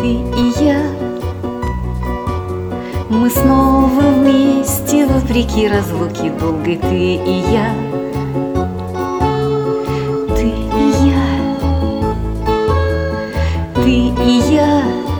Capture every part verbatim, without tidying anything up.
Ты и я, мы снова вместе, вопреки разлуке долгой. Ты и я, ты и я, ты и я.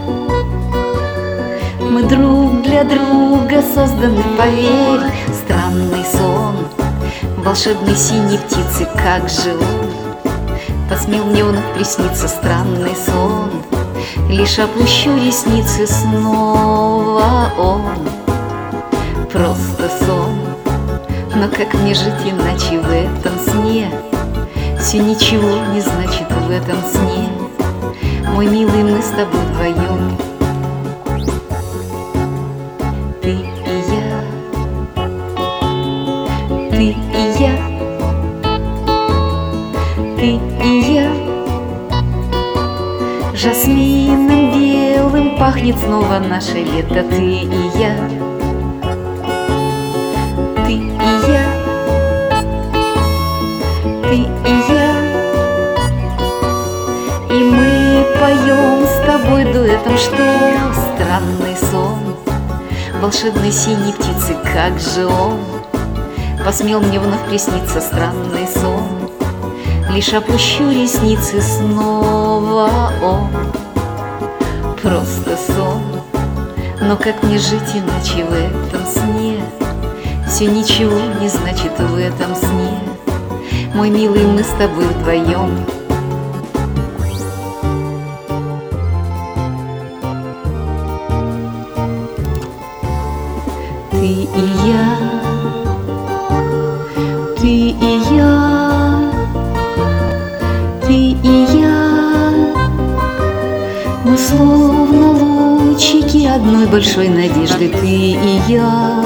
Мы друг для друга созданы, поверь. Странный сон волшебной синей птицы, как же он посмел мне вновь присниться. Странный сон, лишь опущу ресницы, снова он просто сон. Но как мне жить иначе в этом сне? Все ничего не значит в этом сне. Мой милый, мы с тобой вдвоем. Ты и я, ты и я, ты и я. Жасмином белым пахнет снова наше лето. Ты и я, ты и я, ты и я. И мы поем с тобой дуэтом, что странный сон волшебной синей птицы, как же он посмел мне вновь присниться. Странный сон, лишь опущу ресницы, снова он просто сон. Но как мне жить иначе в этом сне? Все ничего не значит в этом сне. Мой милый, мы с тобой вдвоем. Ты и я, ты и я, ты и я. Мы словно лучики одной большой надежды. Ты и я,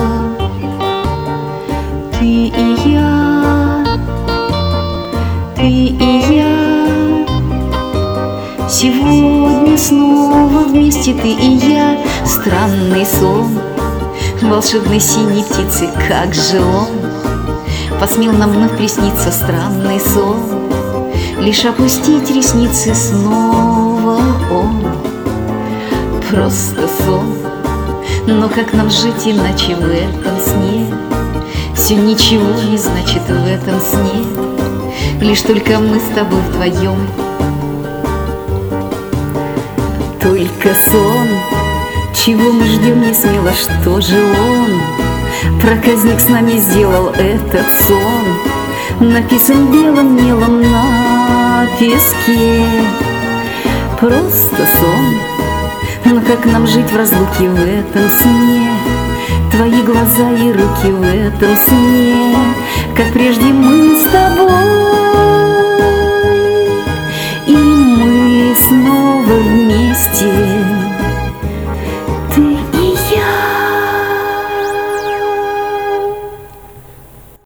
ты и я, ты и я. Сегодня снова вместе ты и я. Странный сон волшебной синей птицы, как же он посмел нам вновь присниться. Странный сон, лишь опустить ресницы, снова он просто сон. Но как нам жить иначе в этом сне? Все ничего не значит в этом сне. Лишь только мы с тобой вдвоем. Только сон. Чего мы ждем не смело, что же он? Проказник с нами сделал этот сон, написан белым мелом на песке. Просто сон. Но как нам жить в разлуке в этом сне? Твои глаза и руки в этом сне, как прежде мы с тобой. И мы снова вместе